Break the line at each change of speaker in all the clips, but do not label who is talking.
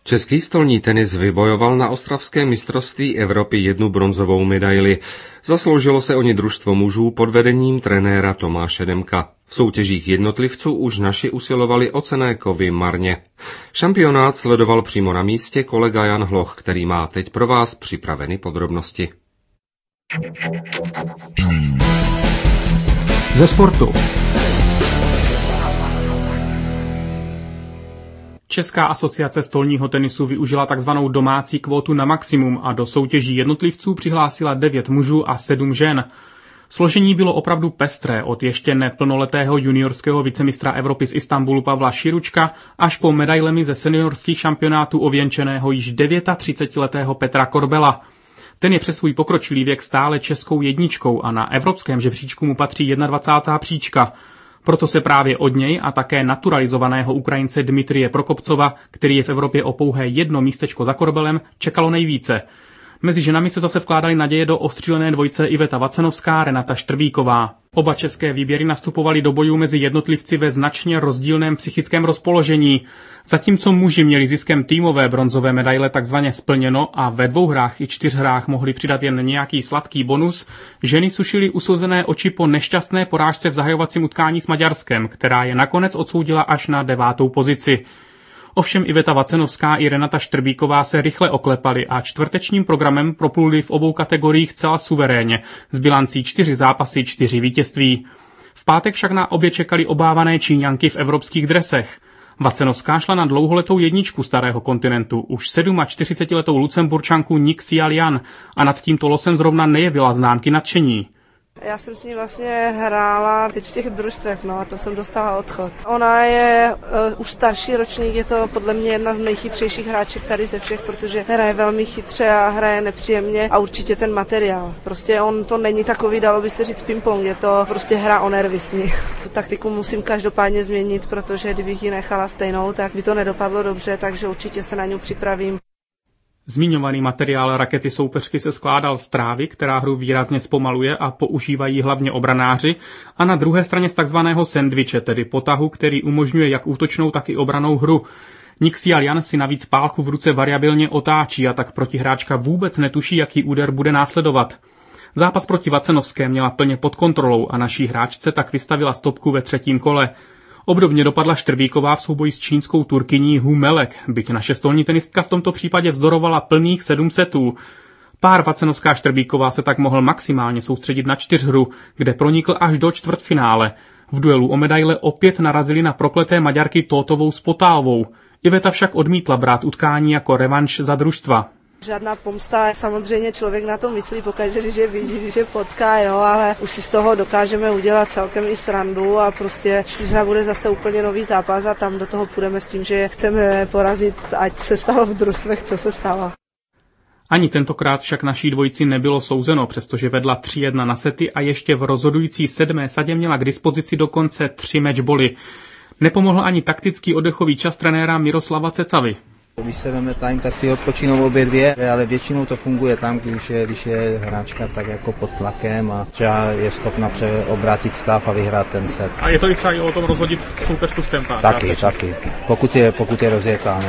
Český stolní tenis vybojoval na ostravském mistrovství Evropy 1 bronzovou medaili. Zasloužilo se o ni družstvo mužů pod vedením trenéra Tomáše Demka. V soutěžích jednotlivců už naši usilovali o cenné kovy marně. Šampionát sledoval přímo na místě kolega Jan Hloch, který má teď pro vás připraveny podrobnosti.
Ze sportu. Česká asociace stolního tenisu využila takzvanou domácí kvótu na maximum a do soutěží jednotlivců přihlásila 9 mužů a 7 žen. Složení bylo opravdu pestré, od ještě neplnoletého juniorského vicemistra Evropy z Istanbulu Pavla Širučka až po medailemi ze seniorských šampionátů ověnčeného již 39letého Petra Korbela. Ten je přes svůj pokročilý věk stále českou jedničkou a na evropském žebříčku mu patří 21. příčka. Proto se právě od něj a také naturalizovaného Ukrajince Dmitrije Prokopcova, který je v Evropě o pouhé 1 místečko za Korbelem, čekalo nejvíce. Mezi ženami se zase vkládaly naděje do ostřílené dvojce Iveta Vacenovská, Renata Štrbíková. Oba české výběry nastupovaly do bojů mezi jednotlivci ve značně rozdílném psychickém rozpoložení. Zatímco muži měli ziskem týmové bronzové medaile takzvaně splněno a ve 2 hrách i 4 hrách mohli přidat jen nějaký sladký bonus, ženy sušily uslzené oči po nešťastné porážce v zahajovacím utkání s Maďarskem, která je nakonec odsoudila až na 9. pozici. Ovšem Iveta Vacenovská i Renata Štrbíková se rychle oklepaly a čtvrtečním programem propluli v obou kategoriích zcela suverénně, s bilancí 4 zápasy, 4 vítězství. V pátek však na obě čekaly obávané Číňanky v evropských dresech. Vacenovská šla na dlouholetou jedničku starého kontinentu, už 47letou Lucemburčanku Nik Xiaolian a nad tímto losem zrovna nejevila známky nadšení.
Já jsem s ní vlastně hrála teď v těch družstvech, a to jsem dostala odchod. Ona je už starší ročník, je to podle mě jedna z nejchytřejších hráček tady ze všech, protože hraje velmi chytře a hraje nepříjemně a určitě ten materiál. Prostě on to není takový, dalo by se říct ping-pong, je to prostě hra o nervy s ní. Tu taktiku musím každopádně změnit, protože kdybych ji nechala stejnou, tak by to nedopadlo dobře, takže určitě se na ňu připravím.
Zmiňovaný materiál rakety soupeřky se skládal z trávy, která hru výrazně zpomaluje a používají hlavně obranáři, a na druhé straně z takzvaného sendviče, tedy potahu, který umožňuje jak útočnou, tak i obranou hru. Nik Xiaolian si navíc pálku v ruce variabilně otáčí a tak protihráčka vůbec netuší, jaký úder bude následovat. Zápas proti Vacenovské měla plně pod kontrolou a naší hráčce tak vystavila stopku ve 3. kole. Obdobně dopadla Štrbíková v souboji s čínskou turkyní Hu Melek, byť naše stolní tenistka v tomto případě vzdorovala plných 7 setů. Pár Vacenovská Štrbíková se tak mohl maximálně soustředit na 4hru, kde pronikl až do čtvrtfinále. V duelu o medaile opět narazili na prokleté Maďarky Tótovou s Potálovou. Iveta však odmítla brát utkání jako revanš za družstva.
Žádná pomsta, samozřejmě člověk na to myslí pokaždé, když je vidí, když je potká, ale už si z toho dokážeme udělat celkem i srandu a prostě 4hra bude zase úplně nový zápas a tam do toho půjdeme s tím, že chceme porazit, ať se stalo v družstvech, co se stalo.
Ani tentokrát však naší dvojici nebylo souzeno, přestože vedla 3-1 na sety a ještě v rozhodující 7. sadě měla k dispozici dokonce 3 matchboly. Nepomohl ani taktický oddechový čas trenéra Miroslava Cecavy.
Když se veme time, tak si odpočinou obě dvě, ale většinou to funguje tam, když je hráčka tak jako pod tlakem a třeba je schopna obrátit stav a vyhrát ten set.
A je to i třeba i o tom rozhodit soupeřku z tempa?
Taky. Pokud je rozjetá,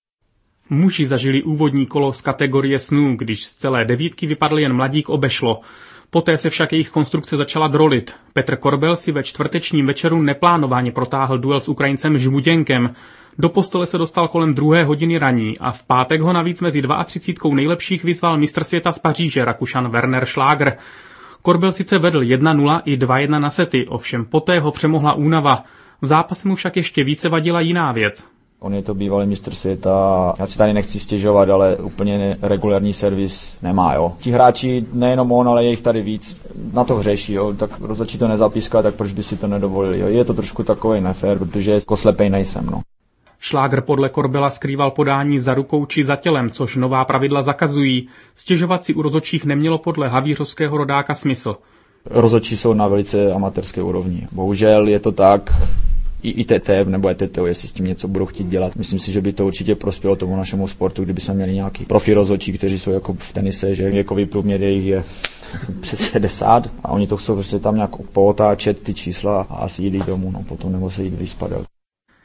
Muži zažili úvodní kolo z kategorie snů, když z celé 9 vypadl jen mladík Obešlo. Poté se však jejich konstrukce začala drolit. Petr Korbel si ve čtvrtečním večeru neplánovaně protáhl duel s Ukrajincem Žmuděnkem. Do postele se dostal kolem 2 hodiny raní a v pátek ho navíc mezi 32 nejlepších vyzval mistr světa z Paříže Rakušan Werner Schlager. Korbel sice vedl 1-0 i 2-1 na sety, ovšem poté ho přemohla únava. V zápase mu však ještě více vadila jiná věc.
On je to bývalý mistr světa, já si tady nechci stěžovat, ale úplně regulární servis nemá, Ti hráči, nejenom on, ale je jich tady víc, na to hřeší, tak rozhodčí to nezapíská, tak proč by si to nedovolili, Je to trošku takový nefér, protože jako slepej nejsem,
Schlager podle Korbela skrýval podání za rukou či za tělem, což nová pravidla zakazují. Stěžovat si u rozhodčích nemělo podle havířovského rodáka smysl.
Rozhodčí jsou na velice amatérské úrovni. Bohužel je to tak, i TTF nebo ETTO, jestli s tím něco budou chtít dělat. Myslím si, že by to určitě prospělo tomu našemu sportu, kdyby jsme měli nějaký profi rozhodčí, kteří jsou jako v tenise, že věkový průměr jejich je přes 60 a oni to chcou prostě tam nějak pootáčet ty čísla a asi jít domů, potom nebo se jít vyspadat.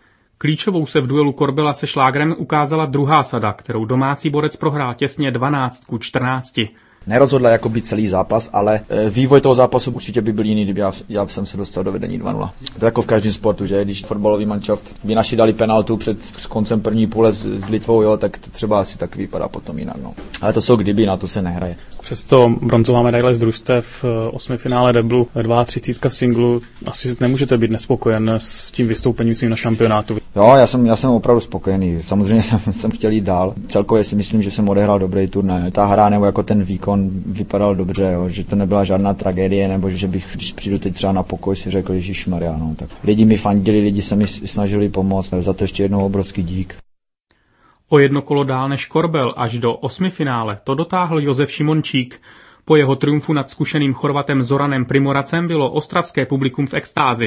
Klíčovou se v duelu Korbela se Šlágrem ukázala druhá sada, kterou domácí borec prohrál těsně 12-14.
Nerozhodla jakoby celý zápas, ale vývoj toho zápasu určitě by byl jiný, kdyby já jsem se dostal do vedení 2-0. To jako v každém sportu, že když fotbalový manšaft by naši dali penaltu před koncem první půle s Litvou, jo, tak to třeba asi tak vypadá potom jinak. No. Ale to jsou kdyby, na to se nehraje.
Přesto bronzová medaile z družstev, 8. finále deblu, 32 v singlu, asi nemůžete být nespokojen s tím vystoupením svým na šampionátu.
Jo, já jsem opravdu spokojený. Samozřejmě jsem chtěl jít dál. Celkově si myslím, že jsem odehrál dobrý turnaj. Ta hra nebo jako ten výkon vypadal dobře, jo, že to nebyla žádná tragédie, nebo že bych, když přijdu teď třeba na pokoj, si řekl, ježišmarja, no, tak lidi mi fandili, lidi se mi snažili pomoct, za to ještě jednou obrovský dík.
O jedno kolo dál než Korbel, až do 8. finále, to dotáhl Josef Šimončík. Po jeho triumfu nad zkušeným Chorvatem Zoranem Primoracem bylo ostravské publikum v extázi.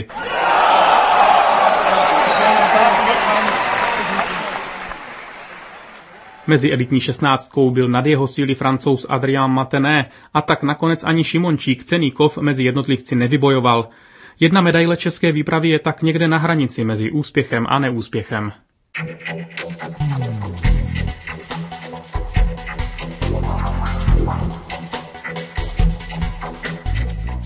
Mezi elitní 16 byl nad jeho síly Francouz Adrien Matené a tak nakonec ani Šimončík cenný kov mezi jednotlivci nevybojoval. Jedna medaile české výpravy je tak někde na hranici mezi úspěchem a neúspěchem.